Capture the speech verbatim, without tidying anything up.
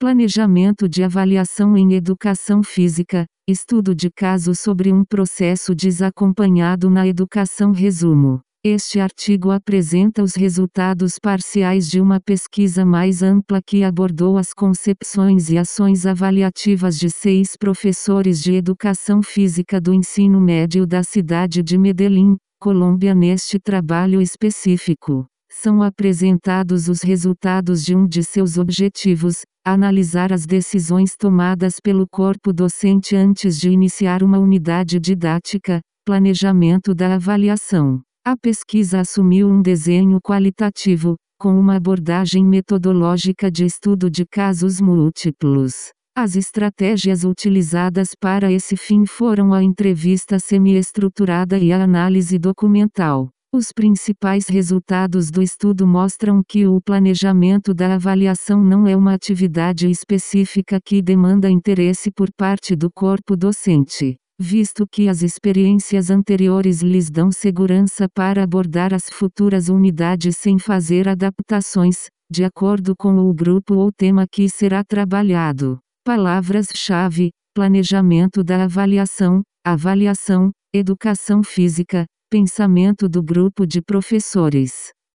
Planejamento de avaliação em educação física, estudo de caso sobre um processo desacompanhado na educação. Resumo. Este artigo apresenta os resultados parciais de uma pesquisa mais ampla que abordou as concepções e ações avaliativas de seis professores de educação física do ensino médio da cidade de Medellín, Colômbia. Neste trabalho específico, são apresentados os resultados de um de seus objetivos: analisar as decisões tomadas pelo corpo docente antes de iniciar uma unidade didática, planejamento da avaliação. A pesquisa assumiu um desenho qualitativo, com uma abordagem metodológica de estudo de casos múltiplos. As estratégias utilizadas para esse fim foram a entrevista semi-estruturada e a análise documental. Os principais resultados do estudo mostram que o planejamento da avaliação não é uma atividade específica que demanda interesse por parte do corpo docente, visto que as experiências anteriores lhes dão segurança para abordar as futuras unidades sem fazer adaptações, de acordo com o grupo ou tema que será trabalhado. Palavras-chave: planejamento da avaliação, avaliação, educação física, pensamento do grupo de professores.